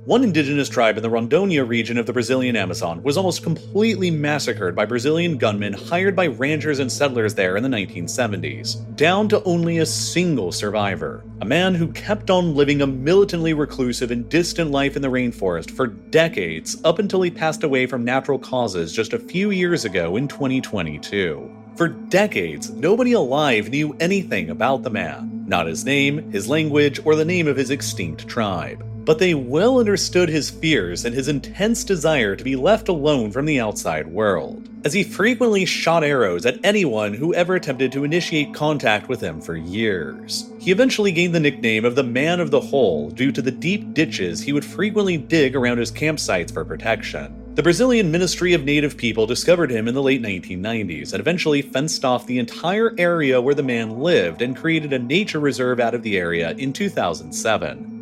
One indigenous tribe in the Rondônia region of the Brazilian Amazon was almost completely massacred by Brazilian gunmen hired by ranchers and settlers there in the 1970s, down to only a single survivor, a man who kept on living a militantly reclusive and distant life in the rainforest for decades up until he passed away from natural causes just a few years ago in 2022. For decades, nobody alive knew anything about the man, not his name, his language, or the name of his extinct tribe. But they well understood his fears and his intense desire to be left alone from the outside world, as he frequently shot arrows at anyone who ever attempted to initiate contact with him for years. He eventually gained the nickname of the Man of the Hole due to the deep ditches he would frequently dig around his campsites for protection. The Brazilian Ministry of Native People discovered him in the late 1990s and eventually fenced off the entire area where the man lived and created a nature reserve out of the area in 2007.